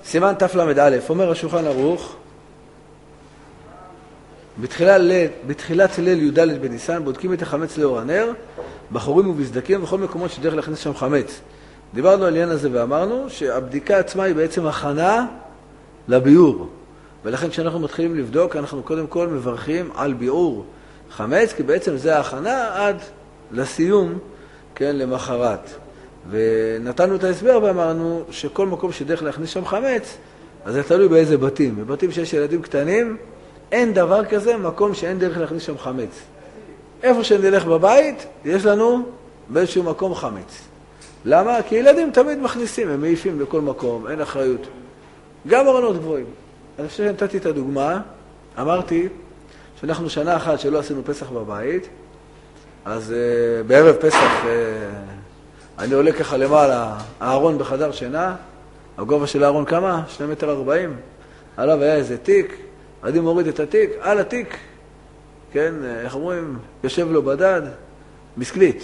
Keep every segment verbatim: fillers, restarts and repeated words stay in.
סימן תל"א, אומר השולחן ערוך, בתחילה ליל, בתחילת ליל י"ד בניסן בודקים את החמץ לאור הנר, בחורים ובסדקים וכל מקומות שדרך להכניס שם חמץ. דיברנו על עניין הזה ואמרנו שהבדיקה עצמה היא בעצם הכנה לביאור. ולכן כשאנחנו מתחילים לבדוק, אנחנו קודם כל מברכים על ביאור חמץ, כי בעצם זה ההכנה עד לסיום, כן, למחרת. ונתנו את ההסבר ואמרנו שכל מקום שדרך להכניס שם חמץ, אז זה תלוי באיזה בתים. בבתים שיש ילדים קטנים, אין דבר כזה מקום שאין דרך להכניס שם חמץ. איפה שנלך בבית, יש לנו באיזשהו מקום חמץ. למה? כי ילדים תמיד מכניסים, הם מעיפים לכל מקום, אין אחריות. גם ארונות גבוהים. אני חושב שנתתי את הדוגמה, אמרתי שאנחנו שנה אחת שלא עשינו פסח בבית, אז uh, בערב פסח uh, אני עולה ככה למעלה, הארון בחדר שינה, הגובה של הארון כמה? שני מטר ארבעים. עליו היה איזה תיק, עדי מוריד את התיק, על התיק, כן, איך אומרים, יושב לו בדד, ביסקליט.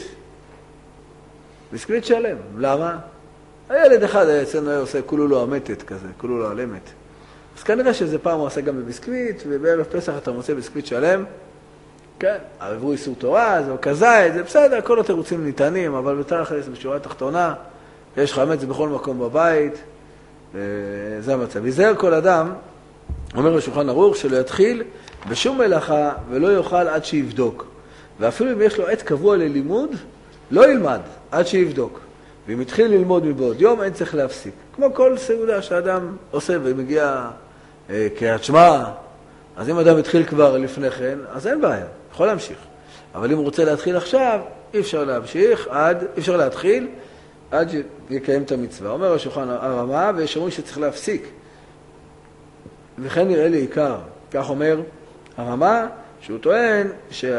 ביסקליט שלם. למה? הילד אחד היה אצלנו היה עושה כולו לו המתת כזה, כולו לו הלמת. אז כנראה שזה פעם הוא עושה גם בביסקליט, ובערב פסח אתה מוצא ביסקליט שלם. כן, עברו איסור תורה, זה כזית, זה בסדר, כל התירוצים ניתנים, אבל בתכלס בשורה התחתונה, יש חמץ בכל מקום בבית, זה המצב. ייזהר כל אדם, אומר השולחן ערוך, שלא יתחיל בשום מלאכה ולא יאכל עד שיבדוק. ואפילו אם יש לו עת קבוע ללימוד, לא ילמד עד שיבדוק. ואם יתחיל ללמוד מבעוד יום, אין צריך להפסיק. כמו כל סעודה שאדם עושה ומגיע אה, קריאת שמע, אז אם אדם התחיל כבר לפני כן, אז אין בעיה, יכול להמשיך. אבל אם הוא רוצה להתחיל עכשיו, אי אפשר להמשיך, עד, אי אפשר להתחיל, עד שיקיים את המצווה. אומר השולחן הרמה, ויש אומרים שצריך להפסיק. וכן נראה לי עיקר, כך אומר הרמה, שהוא טוען שכל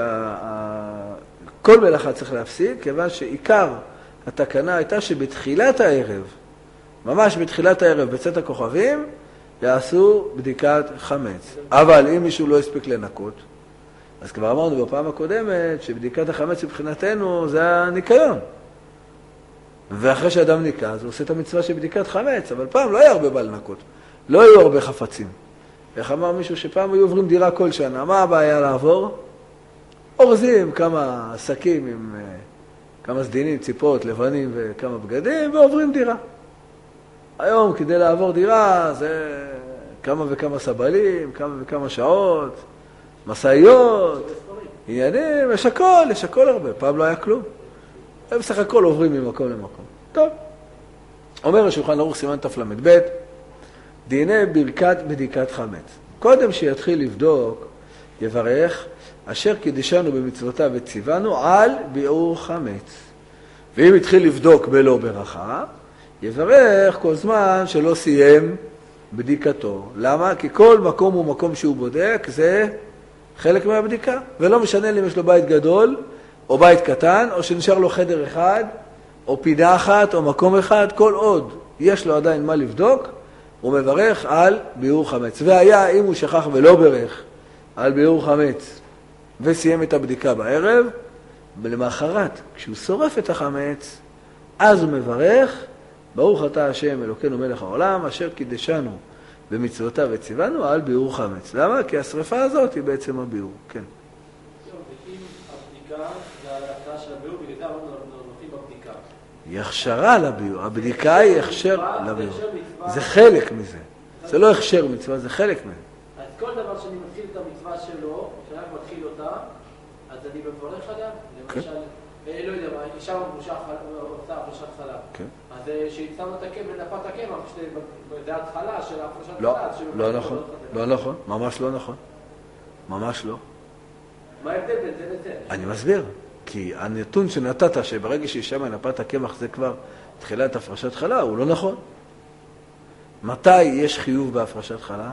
מלאכה צריך להפסיק, כיוון שעיקר התקנה הייתה שבתחילת הערב, ממש בתחילת הערב, בצאת הכוכבים, יעשו בדיקת חמץ. אבל אם מישהו לא הספיק לנקות, אז כבר אמרנו בפעם הקודמת שבדיקת החמץ מבחינתנו זה הניקיון. ואחרי שאדם ניקה, אז הוא עושה את המצווה של בדיקת חמץ, אבל פעם לא היה הרבה בעל לנקות, לא היו הרבה חפצים. איך אמר מישהו שפעם היו עוברים דירה כל שנה, מה הבעיה לעבור? אורזים כמה עסקים עם כמה סדינים, ציפות, לבנים וכמה בגדים, ועוברים דירה. היום כדי לעבור דירה זה כמה וכמה סבלים, כמה וכמה שעות, מסעיות, עניינים, יש הכל, יש הכל הרבה. פעם לא היה כלום. הם בסך הכל עוברים ממקום למקום. טוב. אומר השולחן ערוך סימן תל"ב, דיני ברכת בדיקת חמץ. קודם שיתחיל לבדוק, יברך, אשר קידשנו במצוותיו וציוונו על ביאור חמץ. ואם יתחיל לבדוק בלא ברכה, יברך כל זמן שלא סיים בדיקתו. למה? כי כל מקום הוא מקום שהוא בודק, זה חלק מהבדיקה. ולא משנה אם יש לו בית גדול, או בית קטן, או שנשאר לו חדר אחד, או פינה אחת, או מקום אחד, כל עוד יש לו עדיין מה לבדוק, הוא מברך על ביאור חמץ. והיה, אם הוא שכח ולא ברך על ביאור חמץ, וסיים את הבדיקה בערב, ולמחרת, כשהוא שורף את החמץ, אז הוא מברך, ברוך אתה השם אלוקינו מלך העולם, אשר קידשנו במצוותיו וציוונו על ביאור חמץ. למה? כי השריפה הזאת היא בעצם הביאור. כן. ואם הבדיקה זה ההלכה של הביאור, בגלל זה נותנים בבדיקה. היא הכשרה לביאור. הבדיקה היא הכשר לביאור. זה חלק מזה. זה לא הכשר מצווה, זה חלק מזה. אז כל דבר שאני מתחיל את המצווה שלו, שאני רק מתחיל אותה, אז אני מברך עליה, למשל, לא יודע מה, אישה עושה הפרשת חלה. אז שהצטרנו את הקמח, נפת הקמח, זה התחלה של הפרשת חלה. לא, לא נכון, לא נכון, ממש לא נכון. ממש לא. מה ההבדל בין זה לזה? אני מסביר, כי הנתון שנתת שברגע שאישה מנפת הקמח זה כבר תחילת הפרשת חלה, הוא לא נכון. מתי יש חיוב בהפרשת חלה?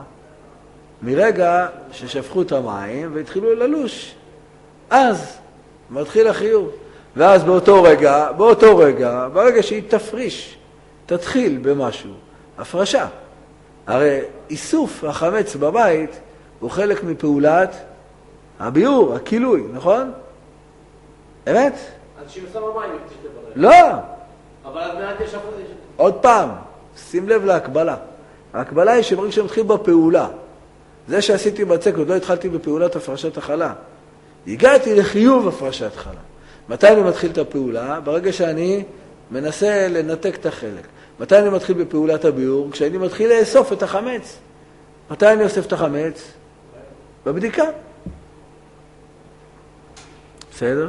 מרגע ששפכו את המים והתחילו ללוש. אז מתחיל החיוב. ואז באותו רגע, באותו רגע, ברגע שהיא תפריש, תתחיל במשהו, הפרשה. הרי איסוף החמץ בבית הוא חלק מפעולת הביאור, הכילוי, נכון? אמת? אז שהיא עושה במים, תשתברך. לא! אבל אז מעט יש הפרשה. עוד פעם, שים לב להקבלה. ההקבלה היא שברגע שמתחיל בפעולה, זה שעשיתי בצק, עוד לא התחלתי בפעולת הפרשת החלה. הגעתי לחיוב הפרשת חלה. מתי אני מתחיל את הפעולה? ברגע שאני מנסה לנתק את החלק. מתי אני מתחיל בפעולת הביאור? כשאני מתחיל לאסוף את החמץ. מתי אני אוסף את החמץ? בבדיקה. בסדר?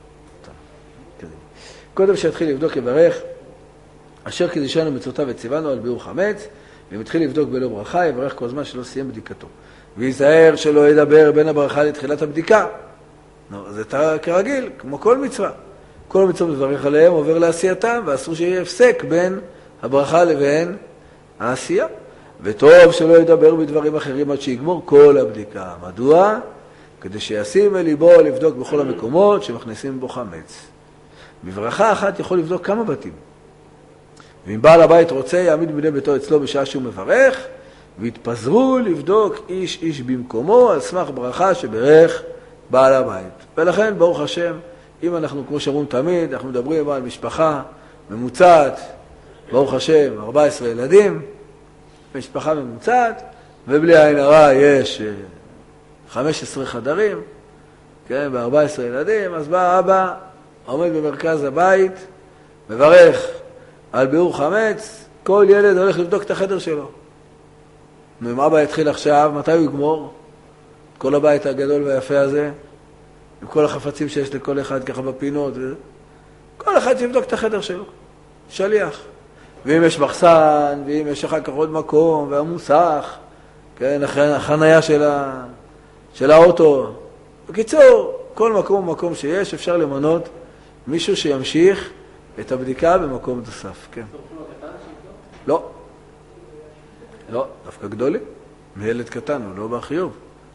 קודם שהתחיל לבדוק יברך, אשר קידשנו מצוותיו וציוונו על ביאור חמץ, ואם התחיל לבדוק בלא ברכה, יברך כל זמן שלא סיים בדיקתו. ויזהר שלא ידבר בין הברכה לתחילת הבדיקה. זה כרגיל, כמו כל מצווה. כל המצוות מברך עליהם עובר לעשייתם, ואסור שיהיה הפסק בין הברכה לבין העשייה. וטוב שלא ידבר בדברים אחרים עד שיגמור כל הבדיקה. מדוע? כדי שישים אל ליבו לבדוק בכל המקומות שמכניסים בו חמץ. בברכה אחת יכול לבדוק כמה בתים. ואם בעל הבית רוצה, יעמיד בני ביתו אצלו בשעה שהוא מברך, והתפזרו לבדוק איש איש במקומו על סמך ברכה שברך בעל הבית. ולכן, ברוך השם, אם אנחנו, כמו שאומרים תמיד, אנחנו מדברים על משפחה ממוצעת, ברוך השם, ארבעה עשר ילדים, משפחה ממוצעת, ובלי עין הרע יש חמישה עשר חדרים, כן, ב-ארבעה עשר ילדים, אז בא אבא, עומד במרכז הבית, מברך על ביאור חמץ, כל ילד הולך לבדוק את החדר שלו. אם אבא יתחיל עכשיו, מתי הוא יגמור? כל הבית הגדול והיפה הזה, עם כל החפצים שיש לכל אחד ככה בפינות, כל אחד שיבדוק את החדר שלו, שליח. ואם יש מחסן, ואם יש אחר כך עוד מקום, והמוסך, כן, החנייה של, ה... של האוטו. בקיצור, כל מקום ומקום שיש, אפשר למנות מישהו שימשיך את הבדיקה במקום נוסף. כן. לא. לא, דווקא גדולים. מילד קטן, הוא לא בחיוב.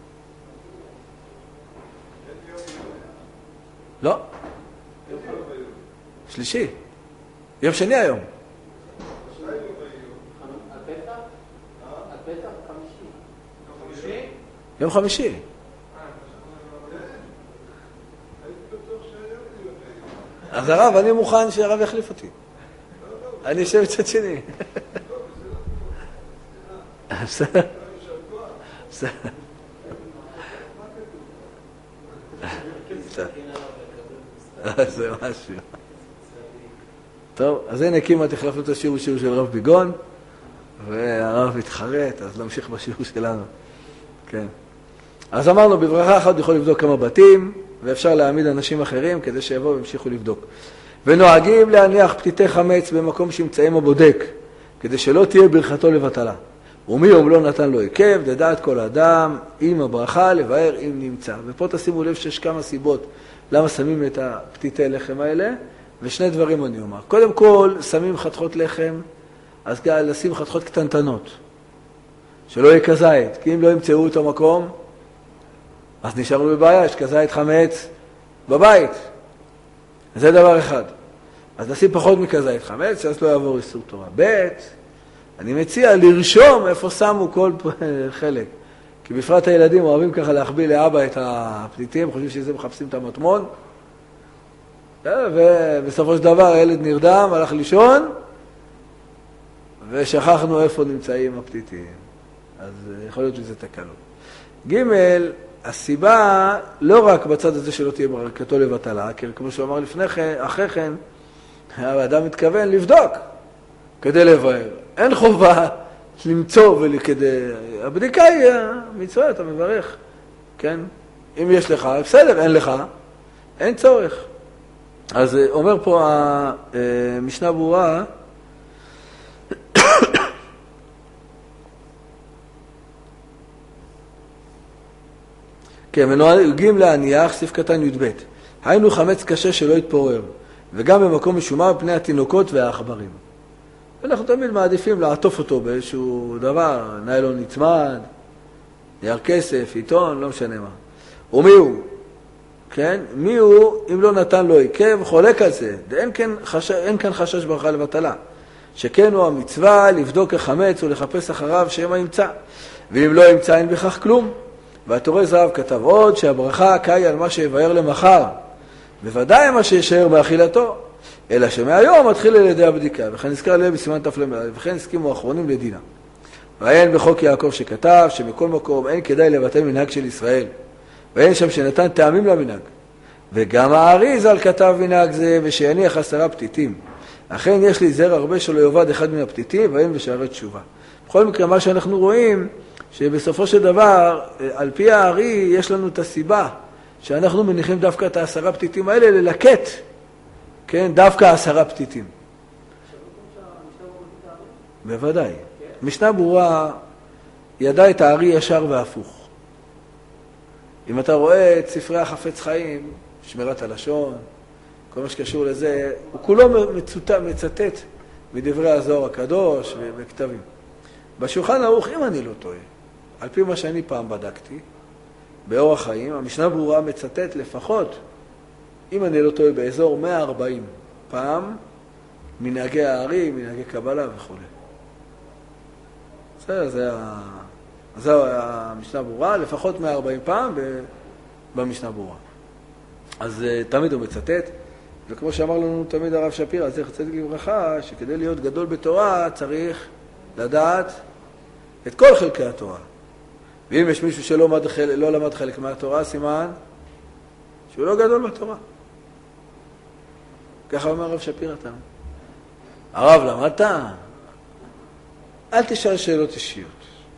לא. שלישי. יום שני היום. יום חמישי. אז הרב, אני מוכן שהרב יחליף אותי. אני אשב בצד שני. בסדר. בסדר. זה משהו. טוב, אז הנה קימה תחלפנו את השיעור שיעור של רב ביגון, והרב התחרט, אז נמשיך בשיעור שלנו. כן. אז אמרנו, בברכה אחת יכול לבדוק כמה בתים, ואפשר להעמיד אנשים אחרים כדי שיבואו וימשיכו לבדוק. ונוהגים להניח פתיתי חמץ במקום שימצאים הבודק, כדי שלא תהיה ברכתו לבטלה. ומי יום לא נתן לו עקב, דדעת כל אדם, עם הברכה, לבאר אם נמצא. ופה תשימו לב שיש כמה סיבות למה שמים את הפתיתי לחם האלה, ושני דברים אני אומר. קודם כל, שמים חתכות לחם, אז לשים חתכות קטנטנות, שלא יהיה כזית, כי אם לא ימצאו אותו מקום, אז נשארנו בבעיה, יש כזית חמץ בבית. זה דבר אחד. אז נשים פחות מכזית חמץ, אז לא יעבור איסור תורה. ב' אני מציע לרשום איפה שמו כל חלק. כי בפרט הילדים אוהבים ככה להחביא לאבא את הפתיתים, חושבים שזה מחפשים את המטמון. ובסופו של דבר הילד נרדם, הלך לישון, ושכחנו איפה נמצאים הפתיתים. אז יכול להיות שזה תקלות. ג' הסיבה לא רק בצד הזה שלא תהיה ברכתו לבטלה, כי כמו שהוא אמר לפני כן, אחרי כן, האדם מתכוון לבדוק כדי לבאר. אין חובה למצוא וכדי... הבדיקה היא המצווה, אתה מברך. כן? אם יש לך, בסדר, אין לך, אין צורך. אז אומר פה המשנה ברורה, כן, ונוהגים להניח, סעיף קטן י"ב. היינו חמץ קשה שלא יתפורר, וגם במקום משומר פני התינוקות והעכברים. ואנחנו תמיד מעדיפים לעטוף אותו באיזשהו דבר, ניילון נצמד, נייר כסף, עיתון, לא משנה מה. ומי הוא? כן? מי הוא אם לא נתן לו עקב? חולק על זה. אין כאן חשש, אין כאן חשש ברכה לבטלה. שכן הוא המצווה לבדוק החמץ ולחפש אחריו שמה ימצא. ואם לא ימצא אין בכך כלום. והתורה זהב כתב עוד שהברכה קאי על מה שיבאר למחר. בוודאי מה שישאר באכילתו. אלא שמהיום מתחיל על ידי הבדיקה. וכן נזכר לב בסימן תפלמד. וכן הסכימו האחרונים לדינה. ואין בחוק יעקב שכתב שמכל מקום אין כדאי לבטל מנהג של ישראל, ואין שם שנתן טעמים למנהג. וגם האריז"ל כתב מנהג זה ושיניח עשרה פתיתים. אכן יש לי זר הרבה שלא יאבד אחד מן הפתיתים ואין בשערי תשובה. בכל מקרה מה שאנחנו רואים שבסופו של דבר על פי הארי יש לנו את הסיבה שאנחנו מניחים דווקא את העשרה פתיתים האלה ללקט, כן, דווקא עשרה פתיתים. בוודאי. משנה ברורה ידע את הארי ישר והפוך. אם אתה רואה את ספרי החפץ חיים, שמירת הלשון, כל מה שקשור לזה, הוא כולו מצוטט, מצטט מדברי הזוהר הקדוש וכתבים. בשולחן ערוך, אם אני לא טועה, על פי מה שאני פעם בדקתי, באורח חיים, המשנה ברורה מצטט לפחות, אם אני לא טועה, באזור מאה וארבעים פעם, מנהגי הארי, מנהגי קבלה וכו'. זה, זה, זה המשנה ברורה, לפחות מאה וארבעים פעם במשנה ברורה. אז תמיד הוא מצטט, וכמו שאמר לנו תמיד הרב שפירא, זכר צדיק לברכה, שכדי להיות גדול בתורה צריך לדעת את כל חלקי התורה. ואם יש מישהו שלא למד, לא למד חלק מהתורה, סימן שהוא לא גדול בתורה. ככה אומר הרב שפירא תמיד. הרב, למדת? אל תשאל שאלות אישיות.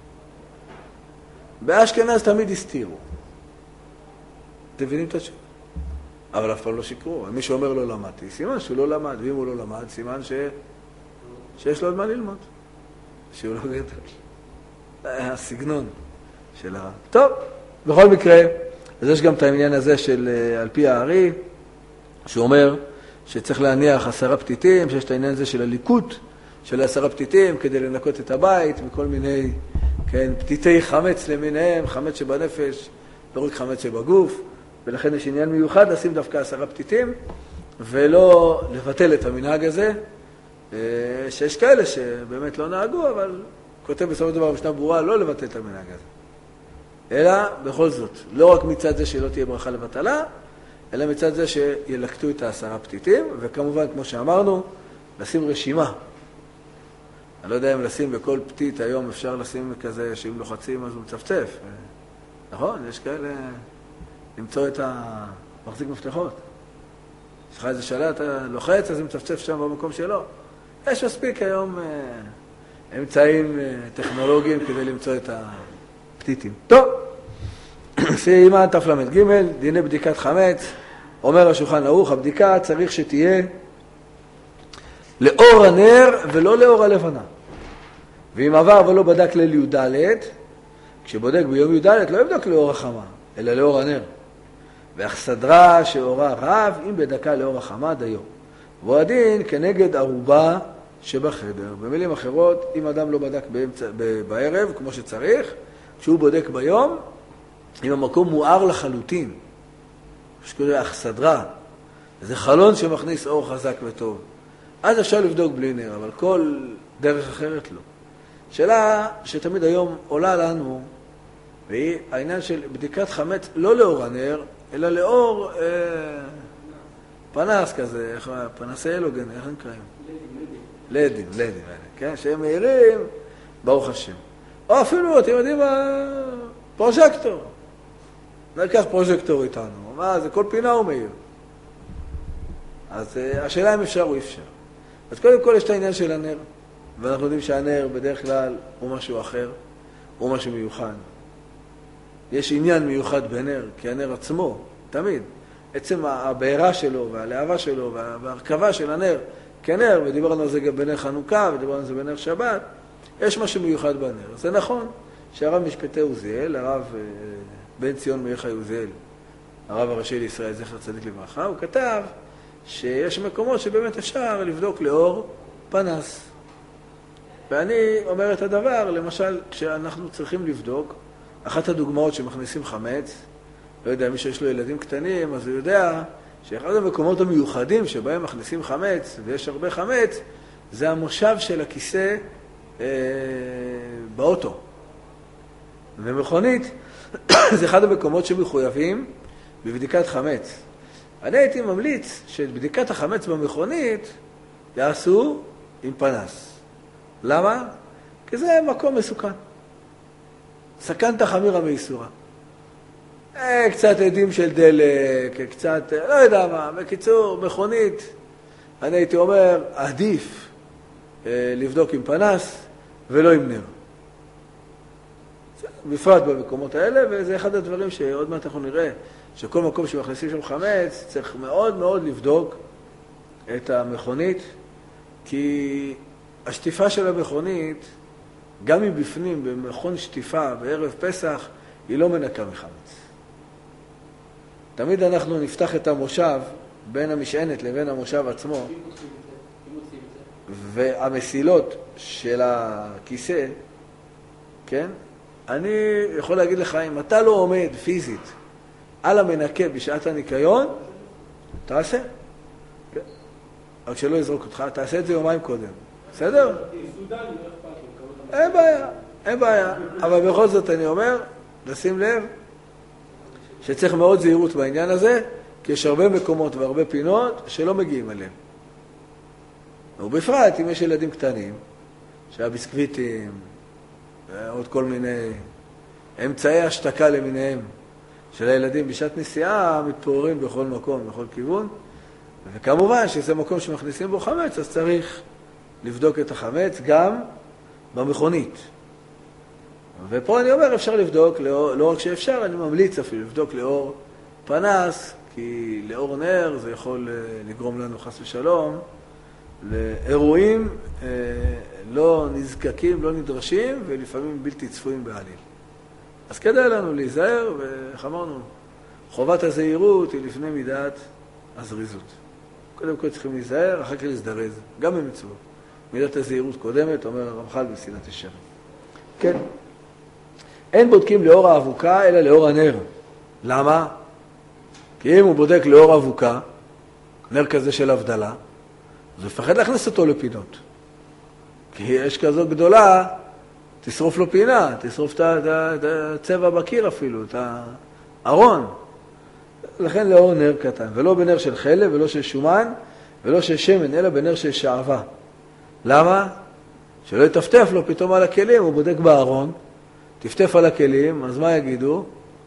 באשכנז תמיד הסתירו. אתם מבינים את התשובה? אבל אף פעם לא שיקרו. מי שאומר לא למדתי, סימן שהוא לא למד, ואם הוא לא למד, סימן ש... שיש לו עוד מה ללמוד. שהוא לא גדול. הסגנון של הרב. טוב, בכל מקרה, אז יש גם את העניין הזה של על פי הארי, שאומר שצריך להניח עשרה פתיתים, שיש את העניין הזה של הליקוט, של עשרה פתיתים, כדי לנקות את הבית, וכל מיני, כן, פתיתי חמץ למיניהם, חמץ שבנפש, לא רק חמץ שבגוף, ולכן יש עניין מיוחד לשים דווקא עשרה פתיתים, ולא לבטל את המנהג הזה, שיש כאלה שבאמת לא נהגו, אבל כותב בסופו של דבר משנה ברורה לא לבטל את המנהג הזה. אלא בכל זאת, לא רק מצד זה שלא תהיה ברכה לבטלה, אלא מצד זה שילקטו את העשרה פתיתים, וכמובן, כמו שאמרנו, לשים רשימה. אני לא יודע אם לשים בכל פתית, היום אפשר לשים כזה שאם לוחצים אז הוא מצפצף. נכון? יש כאלה למצוא את המחזיק מפתחות. יש לך איזה שאלה, אתה לוחץ, אז הוא מצפצף שם במקום שלו. יש מספיק היום אמצעים טכנולוגיים כדי למצוא את הפתיתים. טוב, סימן תפלמד ג' דיני בדיקת חמץ. אומר השולחן ערוך, הבדיקה צריך שתהיה לאור הנר ולא לאור הלבנה. ואם עבר ולא בדק ליל י"ד, כשבודק ביום י"ד לא יבדוק לאור החמה, אלא לאור הנר. ואכסדרה שאורה רב, אם בדקה לאור החמה דיו. והוא הדין כנגד ערובה שבחדר. במילים אחרות, אם אדם לא בדק באמצע, בערב, כמו שצריך, כשהוא בודק ביום, אם המקום מואר לחלוטין, שקורא אכסדרה, זה חלון שמכניס אור חזק וטוב. אז אפשר לבדוק בלי נר, אבל כל דרך אחרת לא. שאלה שתמיד היום עולה לנו, והיא העניין של בדיקת חמץ לא לאור הנר, אלא לאור אה, פנס כזה, איך, פנסי אלוגן, איך הם קראים? לדים, לדים, לדים, כן? שהם מהירים, ברוך השם. או אפילו, אתם יודעים מה? פרוז'קטור. ניקח פרוז'קטור איתנו. מה, זה כל פינה הוא מהיר. אז אה, השאלה אם אפשר או אפשר. אז קודם כל יש את העניין של הנר, ואנחנו יודעים שהנר בדרך כלל הוא משהו אחר, הוא משהו מיוחד. יש עניין מיוחד בנר, כי הנר עצמו, תמיד, עצם הבעירה שלו והלהבה שלו וההרכבה של הנר כנר, ודיברנו על זה גם בנר חנוכה ודיברנו על זה בנר שבת, יש משהו מיוחד בנר. זה נכון שהרב משפטי עוזיאל, הרב בן ציון מאיר חי עוזיאל, הרב הראשי לישראל, זכר צדיק לברכה, הוא כתב שיש מקומות שבאמת אפשר לבדוק לאור פנס. ואני אומר את הדבר, למשל, כשאנחנו צריכים לבדוק, אחת הדוגמאות שמכניסים חמץ, לא יודע, מי שיש לו ילדים קטנים, אז הוא יודע שאחד המקומות המיוחדים שבהם מכניסים חמץ, ויש הרבה חמץ, זה המושב של הכיסא אה, באוטו. ומכונית, זה אחד המקומות שמחויבים בבדיקת חמץ. אני הייתי ממליץ שאת בדיקת החמץ במכונית יעשו עם פנס. למה? כי זה מקום מסוכן. סכנת חמירא מאיסורא. אה, קצת עדים של דלק, קצת, לא יודע מה, בקיצור, מכונית, אני הייתי אומר, עדיף אה, לבדוק עם פנס ולא עם נר. בפרט במקומות האלה, וזה אחד הדברים שעוד מעט אנחנו נראה, שכל מקום שמכניסים שם חמץ, צריך מאוד מאוד לבדוק את המכונית, כי השטיפה של המכונית, גם אם בפנים, במכון שטיפה, בערב פסח, היא לא מנקה מחמץ. תמיד אנחנו נפתח את המושב בין המשענת לבין המושב עצמו, והמסילות של הכיסא, כן? אני יכול להגיד לך, אם אתה לא עומד פיזית על המנקה בשעת הניקיון, תעשה. כן? רק שלא יזרוק אותך, תעשה את זה יומיים קודם. בסדר? אין בעיה, אין בעיה. אבל בכל זאת אני אומר, לשים לב, שצריך מאוד זהירות בעניין הזה, כי יש הרבה מקומות והרבה פינות שלא מגיעים אליהם. ובפרט, אם יש ילדים קטנים, שהביסקוויטים, ועוד כל מיני אמצעי השתקה למיניהם של הילדים בשעת נסיעה, מתפוררים בכל מקום, בכל כיוון. וכמובן שזה מקום שמכניסים בו חמץ, אז צריך לבדוק את החמץ גם במכונית. ופה אני אומר, אפשר לבדוק, לא, לא רק שאפשר, אני ממליץ אפילו לבדוק לאור פנס, כי לאור נר זה יכול לגרום לנו חס ושלום לאירועים אה, לא נזקקים, לא נדרשים, ולפעמים בלתי צפויים בעליל. אז כדאי לנו להיזהר, ואיך אמרנו, חובת הזהירות היא לפני מידת הזריזות. קודם כל צריכים להיזהר, אחר כך להזדרז, גם במצוות. מידת הזהירות קודמת, אומר הרמח"ל בסילת ישרים. כן. אין בודקים לאור האבוקה, אלא לאור הנר. למה? כי אם הוא בודק לאור האבוקה, נר כזה של הבדלה, אז הוא יפחד להכניס אותו לפינות. כי יש כזאת גדולה, תשרוף לו פינה, תשרוף את הצבע בקיר אפילו, את הארון. לכן לאור נר קטן, ולא בנר של חלב, ולא של שומן, ולא של שמן, אלא בנר של שעבה. למה? שלא יטפטף לו פתאום על הכלים, הוא בודק בארון, תפטף על הכלים, אז מה יגידו?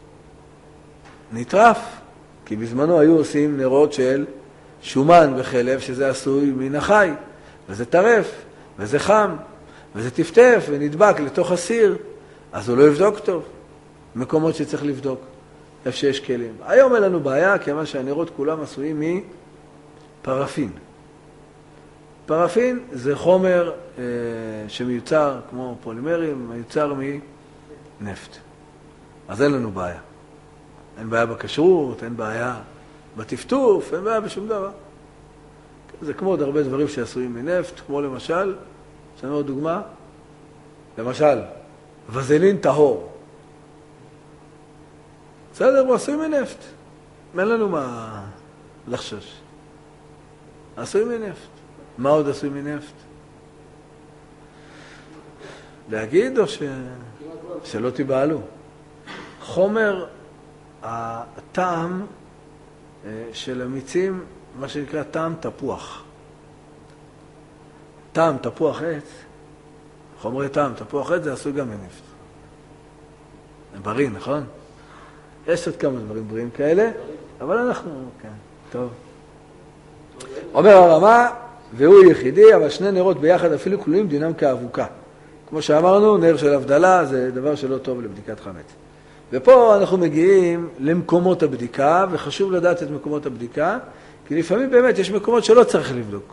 נטרף, כי בזמנו היו עושים נרות של שומן וחלב, שזה עשוי מן החי, וזה טרף, וזה חם, וזה טפטף ונדבק לתוך הסיר, אז הוא לא יבדוק טוב. מקומות שצריך לבדוק, איפה שיש כלים. היום אין לנו בעיה, כיוון שהנרות כולם עשויים מפרפין. פרפין זה חומר אה, שמיוצר, כמו פולימרים, מיוצר מנפט. אז אין לנו בעיה. אין בעיה בכשרות, אין בעיה בטפטוף, אין בעיה בשום דבר. זה כמו עוד הרבה דברים שעשויים מנפט, כמו למשל, יש לנו עוד דוגמה, למשל, וזלין טהור. בסדר, הוא עשוי מנפט. אין לנו מה לחשוש. עשוי מנפט. מה עוד עשוי מנפט? להגיד או ש... שלא תיבעלו? חומר הטעם של המיצים, מה שנקרא טעם תפוח. טעם תפוח עץ, חומרי טעם תפוח עץ, זה עשוי גם מנפט. זה בריא, נכון? יש עוד כמה דברים בריאים כאלה, אבל אנחנו, כן, טוב. אומר הרמה, והוא יחידי, אבל שני נרות ביחד אפילו כלולים דינם כאבוקה. כמו שאמרנו, נר של הבדלה זה דבר שלא טוב לבדיקת חמץ. ופה אנחנו מגיעים למקומות הבדיקה, וחשוב לדעת את מקומות הבדיקה, כי לפעמים באמת יש מקומות שלא צריך לבדוק.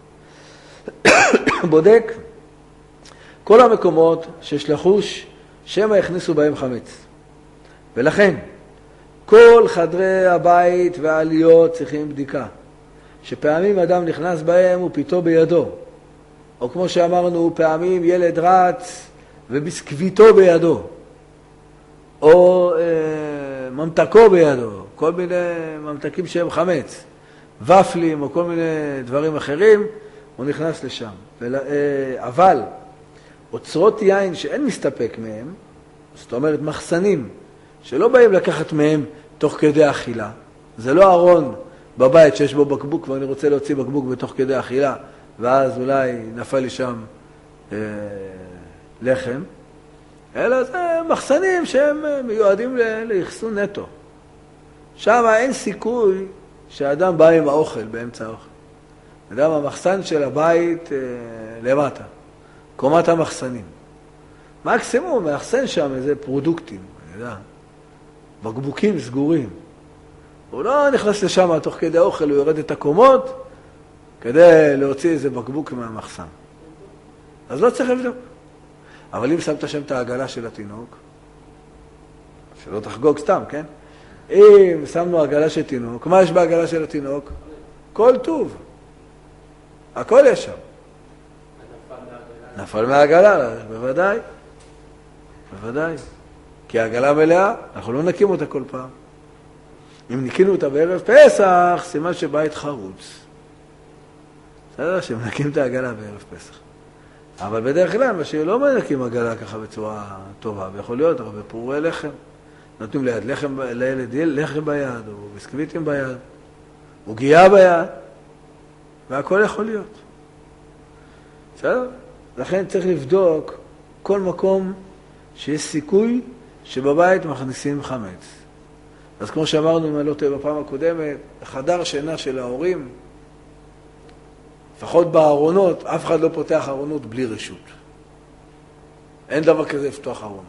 בודק כל המקומות שיש לחוש שמא יכניסו בהם חמץ. ולכן, כל חדרי הבית והעליות צריכים בדיקה. שפעמים אדם נכנס בהם הוא פיתו בידו. או כמו שאמרנו, פעמים ילד רץ וביסקוויטו בידו. או אה, ממתקו בידו. כל מיני ממתקים שהם חמץ. ופלים או כל מיני דברים אחרים, הוא נכנס לשם. ול, אה, אבל אוצרות יין שאין מסתפק מהם, זאת אומרת מחסנים, שלא באים לקחת מהם תוך כדי אכילה. זה לא ארון בבית שיש בו בקבוק ואני רוצה להוציא בקבוק בתוך כדי אכילה, ואז אולי נפל לי שם אה, לחם, אלא זה מחסנים שהם מיועדים לאחסון נטו. שם אין סיכוי שהאדם בא עם האוכל באמצע האוכל. אדם, המחסן של הבית אה, למטה, קומת המחסנים. מקסימום, מאחסן שם איזה פרודוקטים, אני יודע, בקבוקים סגורים. הוא לא נכנס לשם תוך כדי האוכל, הוא יורד את הקומות כדי להוציא איזה בקבוק מהמחסן. אז לא צריך לבדוק. אבל אם שמת שם את העגלה של התינוק, שלא תחגוג סתם, כן? אם שמנו עגלה של תינוק, מה יש בעגלה של התינוק? כל טוב. הכל יש שם. נפל מהעגלה, בוודאי. בוודאי. כי העגלה מלאה, אנחנו לא נקים אותה כל פעם. אם ניקינו אותה בערב פסח, סימן שבית חרוץ. בסדר, שמנקים את העגלה בערב פסח. אבל בדרך כלל, מה שלא מנקים עגלה ככה בצורה טובה, ויכול להיות הרבה פירורי לחם. נותנים ליד לחם, לילד לחם ביד, או ביסקוויטים ביד, או גייה ביד, והכל יכול להיות. בסדר? לכן צריך לבדוק כל מקום שיש סיכוי שבבית מכניסים חמץ. אז כמו שאמרנו, אם אני לא טועה בפעם הקודמת, חדר שינה של ההורים, לפחות בארונות, אף אחד לא פותח ארונות בלי רשות. אין דבר כזה לפתוח ארונות.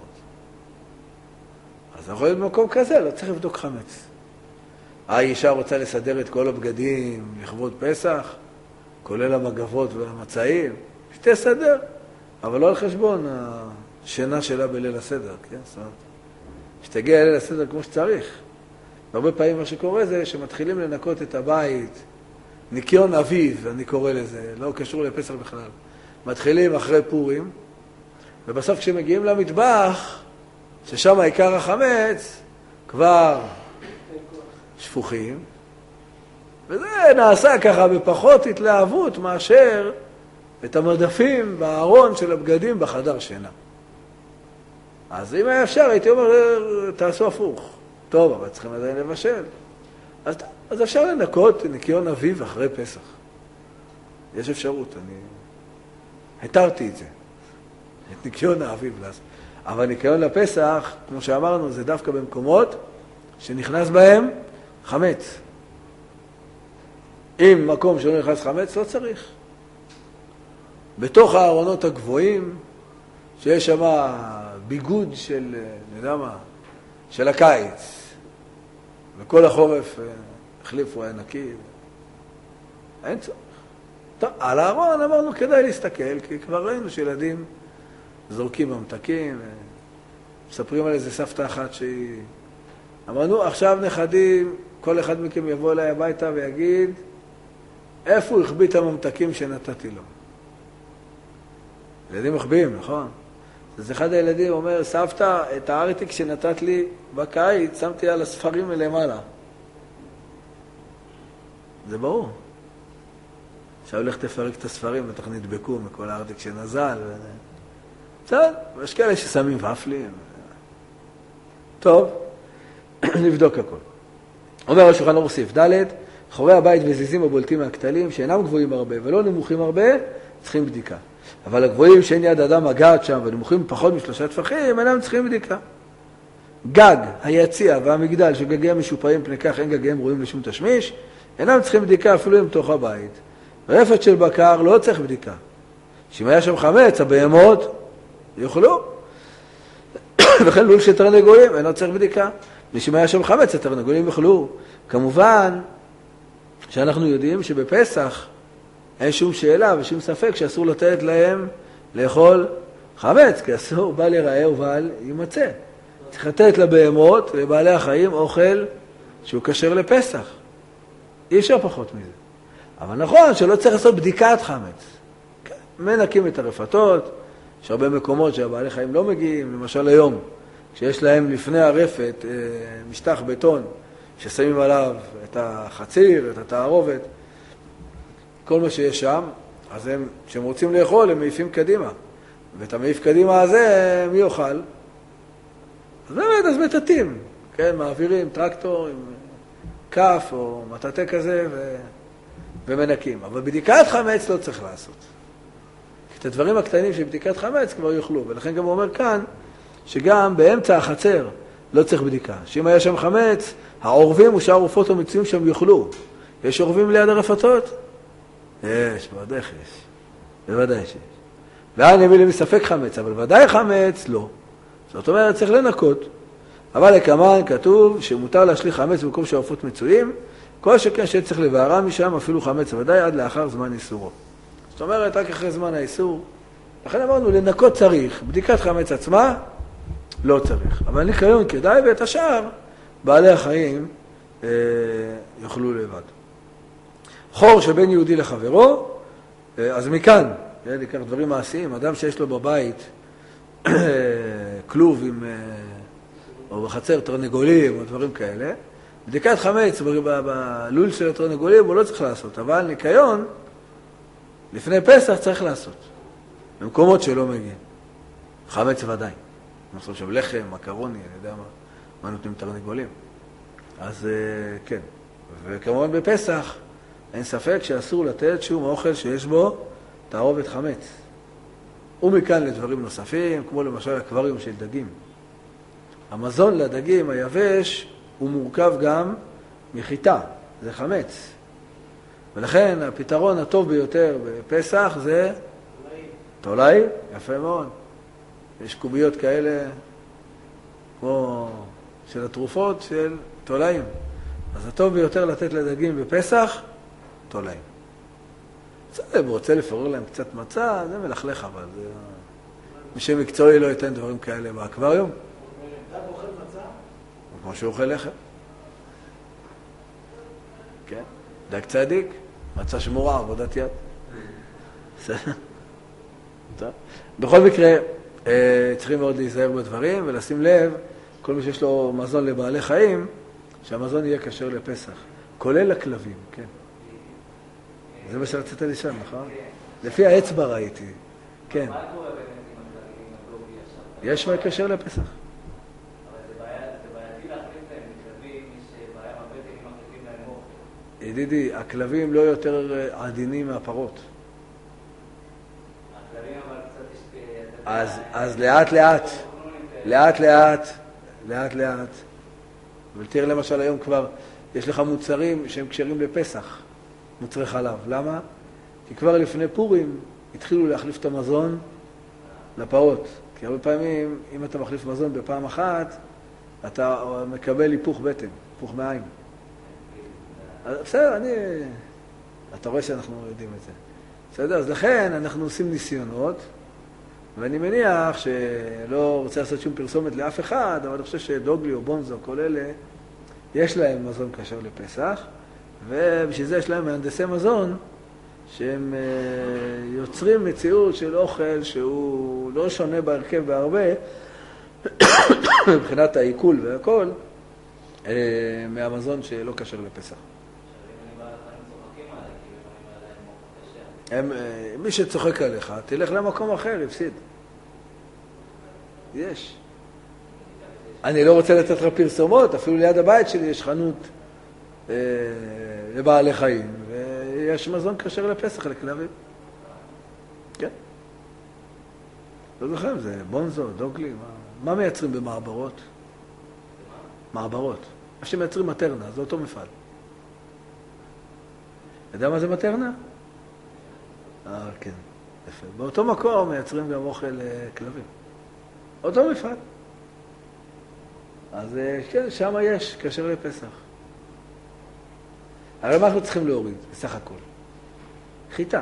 אז יכול להיות במקום כזה, לא צריך לבדוק חמץ. האישה רוצה לסדר את כל הבגדים לכבוד פסח, כולל המגבות והמצעים, שתסדר, אבל לא על חשבון השינה שלה בליל הסדר, כן? זאת אומרת, שתגיע ליל הסדר כמו שצריך. הרבה פעמים מה שקורה זה שמתחילים לנקות את הבית, ניקיון אביב, אני קורא לזה, לא קשור לפסח בכלל. מתחילים אחרי פורים, ובסוף כשמגיעים למטבח, ששם העיקר החמץ, כבר שפוכים, וזה נעשה ככה בפחות התלהבות מאשר את המדפים בארון של הבגדים בחדר שינה. אז אם היה אפשר, הייתי אומר, תעשו הפוך. טוב, אבל צריכים עדיין לבשל. אז, אז אפשר לנקות ניקיון אביב אחרי פסח. יש אפשרות, אני התרתי את זה. את ניקיון האביב לעשות. אבל ניקיון לפסח, כמו שאמרנו, זה דווקא במקומות שנכנס בהם חמץ. אם מקום שלא נכנס חמץ, לא צריך. בתוך הארונות הגבוהים, שיש שם ביגוד של, אני יודע מה, של הקיץ, וכל החורף החליפו, היה נקי. אין צורך. טוב, על הארון אמרנו כדאי להסתכל, כי כבר ראינו שילדים זורקים ממתקים, מספרים על איזה סבתא אחת שהיא... אמרנו, עכשיו נכדים, כל אחד מכם יבוא אליי הביתה ויגיד, איפה הוא החביא את הממתקים שנתתי לו? ילדים מחביאים, נכון? אז אחד הילדים אומר, סבתא, את הארטיק שנתת לי בקיץ, שמתי על הספרים מלמעלה. זה ברור. עכשיו הולך תפרק את הספרים, בטח נדבקו מכל הארטיק שנזל. ו... בסדר, יש כאלה ששמים ופלים. טוב, נבדוק הכל. אומר השולחן ערוך סעיף ד', חורי הבית וזיזים הבולטים מהכתלים, שאינם גבוהים הרבה ולא נמוכים הרבה, צריכים בדיקה. אבל הגבוהים שאין יד אדם מגעת שם ונמוכים פחות משלושה טפחים, אינם צריכים בדיקה. גג, היציע והמגדל שגגיהם משופעים פני כך אין גגיהם רואים לשום תשמיש, אינם צריכים בדיקה אפילו עם תוך הבית. רפת של בקר לא צריך בדיקה. שאם היה שם חמץ, הבהמות יאכלו. וכן לול של תרנגולים, אינו צריך בדיקה. ושאם היה שם חמץ, התרנגולים יאכלו. כמובן שאנחנו יודעים שבפסח אין שום שאלה ושום ספק שאסור לתת להם לאכול חמץ, כי אסור בל יראה ובל יימצא. צריך לתת לבהמות, לבעלי החיים, אוכל שהוא כשר לפסח. אי אפשר פחות מזה. אבל נכון שלא צריך לעשות בדיקת חמץ. כן, מנקים את הרפתות, יש הרבה מקומות שהבעלי חיים לא מגיעים, למשל היום, כשיש להם לפני הרפת משטח בטון, ששמים עליו את החציר, את התערובת, כל מה שיש שם, אז הם, כשהם רוצים לאכול, הם מעיפים קדימה. ואת המעיף קדימה הזה, מי יאכל? אז באמת, אז מטטים, כן, מעבירים טרקטור עם כף או מטאטה כזה ו... ומנקים. אבל בדיקת חמץ לא צריך לעשות. את הדברים הקטנים של בדיקת חמץ כבר יאכלו, ולכן גם הוא אומר כאן, שגם באמצע החצר לא צריך בדיקה. שאם היה שם חמץ, העורבים ושאר עופות המצויים שם יאכלו. יש עורבים ליד הרפתות? יש, בוודאי יש. בוודאי שיש. ואני מביא לי מספק חמץ, אבל ודאי חמץ לא. זאת אומרת, צריך לנקות. אבל לכמן כתוב שמותר להשליך חמץ במקום שהעופות מצויים, כל שכן שצריך לבערה משם, אפילו חמץ ודאי עד לאחר זמן איסורו. זאת אומרת, רק אחרי זמן האיסור. לכן אמרנו, לנקות צריך. בדיקת חמץ עצמה, לא צריך. אבל ניקיון כדאי, ואת השאר, בעלי החיים אה, יוכלו לבד. חור שבין יהודי לחברו, אה, אז מכאן, ניקח דברים מעשיים, אדם שיש לו בבית כלוב עם, אה, או בחצר תרנגולים או דברים כאלה, בדיקת חמץ בלול של התרנגולים הוא לא צריך לעשות, אבל ניקיון לפני פסח צריך לעשות, במקומות שלא מגיעים. חמץ ודאי. נעשות שם לחם, מקרוני, אני יודע מה, מה נותנים תרנגולים. אז כן. וכמובן בפסח אין ספק שאסור לתת שום אוכל שיש בו תערובת חמץ. ומכאן לדברים נוספים, כמו למשל אקווריום של דגים. המזון לדגים היבש הוא מורכב גם מחיטה, זה חמץ. ולכן הפתרון הטוב ביותר בפסח זה תולעי, יפה מאוד. יש קוביות כאלה כמו של התרופות של תולעים. אז הטוב ביותר לתת לדגים בפסח, תולעים. בסדר, הוא רוצה לפרר להם קצת מצה, זה מלכלך, אבל זה... מי שמקצועי לא ייתן דברים כאלה באקווריום. דג אוכל מצה? כמו שהוא אוכל לחם. כן, דג צדיק, מצה שמורה, עבודת יד. בסדר. טוב. בכל מקרה, צריכים מאוד להיזהר בדברים ולשים לב, כל מי שיש לו מזון לבעלי חיים, שהמזון יהיה כשר לפסח, כולל הכלבים, כן. זה מה שרצית לשאול, נכון? לפי האצבע ראיתי, כן. מה קורה באמת עם הכלבים הגלובי עכשיו? יש מה כשר לפסח. אבל זה בעייתי להחליף להם, לכלבים יש בעיה מבטן אם מחליפים להם אוכל. ידידי, הכלבים לא יותר עדינים מהפרות. הכלבים אבל קצת יש... אז, אז לאט לאט, לאט לאט, לאט לאט. אבל תראה למשל היום כבר, יש לך מוצרים שהם קשרים לפסח, מוצרי חלב. למה? כי כבר לפני פורים התחילו להחליף את המזון לפרות. כי הרבה פעמים, אם אתה מחליף מזון בפעם אחת, אתה מקבל היפוך בטן, היפוך מעיים. אז בסדר, אני... אתה רואה שאנחנו יודעים את זה. בסדר? אז לכן אנחנו עושים ניסיונות, ואני מניח שלא רוצה לעשות שום פרסומת לאף אחד, אבל אני חושב שדוגלי או בונזו, כל אלה, יש להם מזון כשר לפסח, ובשביל זה יש להם מהנדסי מזון, שהם יוצרים מציאות של אוכל שהוא לא שונה בהרכב בהרבה, מבחינת העיכול והכל, מהמזון שלא כשר לפסח. הם, מי שצוחק עליך, תלך למקום אחר, יפסיד. יש. אני לא רוצה לתת לך פרסומות, אפילו ליד הבית שלי יש חנות אה, לבעלי חיים, ויש מזון כשר לפסח לכלבים. כן. לא זוכר, זה בונזו, דוגלי, מה, מה מייצרים במעברות? מעברות. מה שמייצרים מטרנה, זה אותו מפעל. יודע מה זה מטרנה? אה, כן, יפה. באותו מקום מייצרים גם אוכל כלבים. אותו מפעל. אז כן, שם יש, כשר לפסח. אבל מה אנחנו צריכים להוריד, בסך הכל? חיטה.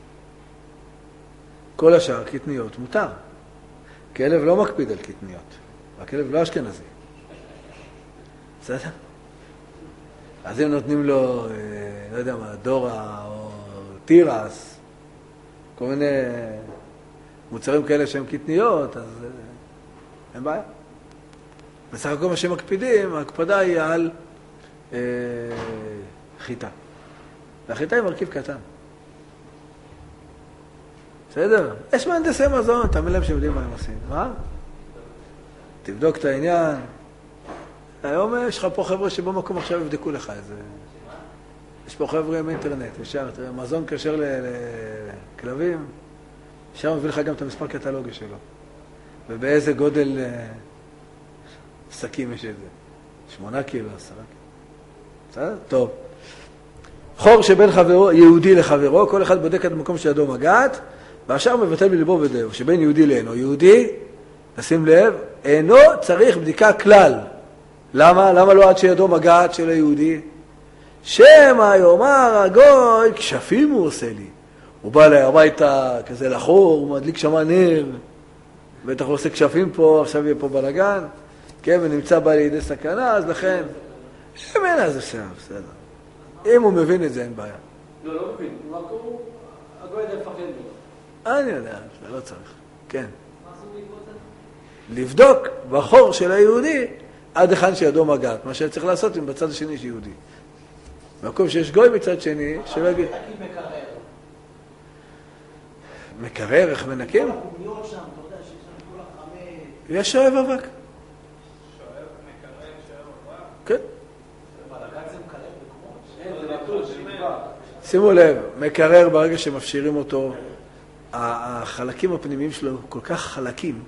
כל השאר, קטניות, מותר. כלב לא מקפיד על קטניות. הכלב לא אשכנזי. בסדר? אז אם נותנים לו, לא יודע מה, דורה או טירס, כל מיני מוצרים כאלה שהם קטניות, אז אין בעיה. בסך הכל מה שמקפידים, ההקפדה היא על אה, חיטה. והחיטה היא מרכיב קטן. בסדר? יש מהנדסי מזון, תאמין להם שיודעים מה הם עושים. מה? תבדוק את העניין. היום יש לך פה חבר'ה שבמקום עכשיו יבדקו לך איזה... יש פה חבר'ה עם אינטרנט, ישר, תראה, מזון כשר לכלבים, שם מביא לך גם את המספר קטלוגי שלו. ובאיזה גודל שקים יש את זה. שמונה קילו, עשרה קילו. בסדר? טוב. חור שבין חברו, יהודי לחברו, כל אחד בודק את המקום שידו מגעת, והשאר מבטל בלבו ודאו, שבין יהודי לאינו. יהודי, נשים לב, אינו צריך בדיקה כלל. למה? למה לא עד שידו מגעת של היהודי? שמא יאמר הגוי, כשפים הוא עושה לי. הוא בא אליי הביתה כזה לחור, הוא מדליק שמה נר, בטח הוא עושה כשפים פה, עכשיו יהיה פה בלגן, כן, ונמצא בא לידי סכנה, אז לכן, שמן אז אפשר, בסדר. אם הוא מבין את זה, אין בעיה. לא, לא מבין, רק הוא, הגוי יודע לפחד ממנו. אני יודע, זה לא צריך, כן. לבדוק בחור של היהודי עד היכן שידו מגעת, מה שצריך לעשות אם בצד השני יש יהודי. במקום שיש גוי מצד שני, שלא יגיד... מקרר, איך מנקים? יש שואב אבק. שואב, מקרר, שואב אבק? כן. בלגן זה מקרר בקומות. אין, זה נתון, זה נקבע. שימו לב, מקרר ברגע שמפשירים אותו, החלקים הפנימיים שלו כל כך חלקים,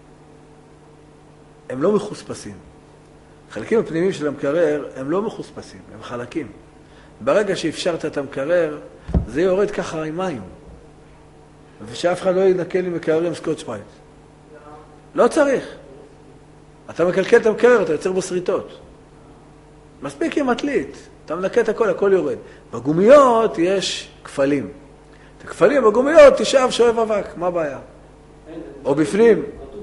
הם לא מחוספסים. החלקים הפנימיים של המקרר הם לא מחוספסים, הם חלקים. ברגע שאפשרת את המקרר, זה יורד ככה עם מים. ושאף אחד לא ינקל עם מקרר עם סקוטש ברייט. לא צריך. אתה מקלקל את המקרר, אתה יוצר בו שריטות. מספיק עם מטלית. אתה מנקה את הכל, הכל יורד. בגומיות יש כפלים. את הכפלים בגומיות תשאב שואב אבק, מה הבעיה? או בפנים.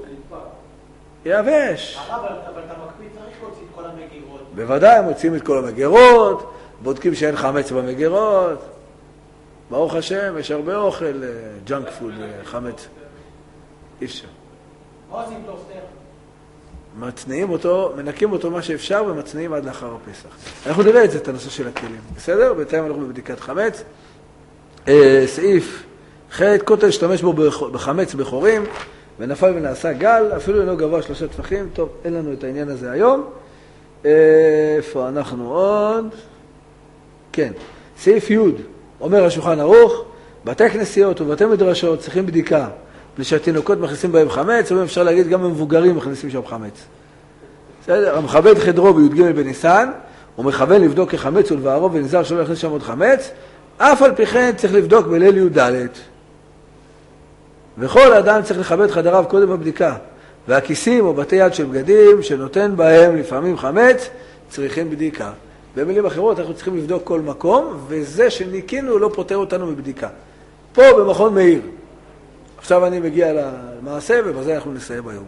יבש. אבל אתה מקפיד, צריך להוציא את כל המגירות. בוודאי, מוצאים את כל המגירות, בודקים שאין חמץ במגירות. ברוך השם, יש הרבה אוכל, ג'אנק פוד, חמץ. אי אפשר. מה עושים פלוסטר? מצניעים אותו, מנקים אותו מה שאפשר ומצניעים עד לאחר הפסח. אנחנו נראה את זה, את הנושא של הכלים. בסדר? בינתיים אנחנו בבדיקת חמץ. אה, סעיף ח' כותל השתמש בו בחמץ בחורים, ונפל ונעשה גל, אפילו אינו גבוה שלושה טפחים. טוב, אין לנו את העניין הזה היום. איפה אנחנו עוד? כן. סעיף י' אומר השולחן ערוך, בתי כנסיות ובתי מדרשות צריכים בדיקה, בלי שהתינוקות מכניסים בהם חמץ, או אפשר להגיד גם המבוגרים מכניסים שם חמץ. בסדר? המכבד חדרו בי"ג בניסן, הוא מכוון לבדוק כחמץ ולבערו ונזהר שלא יכניס שם עוד חמץ, אף על פי כן צריך לבדוק בליל י"ד. וכל אדם צריך לכבד חדריו קודם בבדיקה, והכיסים או בתי יד של בגדים שנותן בהם לפעמים חמץ צריכים בדיקה. במילים אחרות אנחנו צריכים לבדוק כל מקום, וזה שניקינו לא פותר אותנו מבדיקה. פה במכון מאיר. עכשיו אני מגיע למעשה ובזה אנחנו נסיים היום.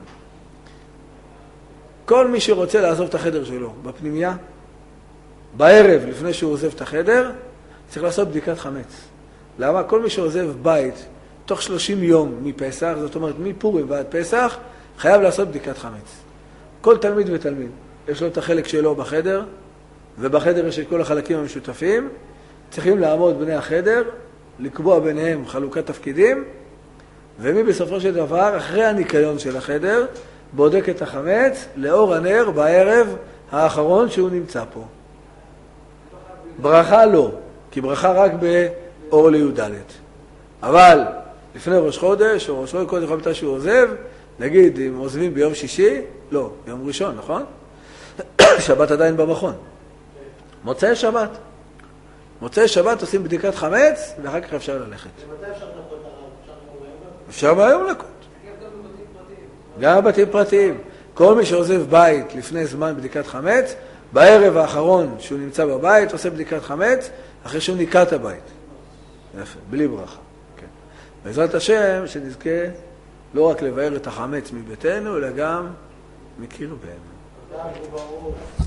כל מי שרוצה לעזוב את החדר שלו בפנימיה, בערב לפני שהוא עוזב את החדר, צריך לעשות בדיקת חמץ. למה? כל מי שעוזב בית תוך שלושים יום מפסח, זאת אומרת מפורים ועד פסח, חייב לעשות בדיקת חמץ. כל תלמיד ותלמיד, יש לו את החלק שלו בחדר, ובחדר יש את כל החלקים המשותפים, צריכים לעמוד בני החדר, לקבוע ביניהם חלוקת תפקידים, ומי בסופו של דבר, אחרי הניקיון של החדר, בודק את החמץ לאור הנר בערב האחרון שהוא נמצא פה. ברכה לא, כי ברכה רק באור לי"ד. אבל לפני ראש חודש, או ראש חודש מתי שהוא עוזב, נגיד אם עוזבים ביום שישי, לא, יום ראשון, נכון? שבת עדיין במכון. מוצאי שבת. מוצאי שבת עושים בדיקת חמץ, ואחר כך אפשר ללכת. ומתי אפשר לנקות הרב? אפשר מהיום לנקות. גם בתים פרטיים. כל מי שעוזב בית לפני זמן בדיקת חמץ, בערב האחרון שהוא נמצא בבית, עושה בדיקת חמץ, אחרי שהוא ניקה את הבית. יפה, בלי ברכה. כן. בעזרת השם, שנזכה לא רק לבאר את החמץ מביתנו, אלא גם מקרבנו.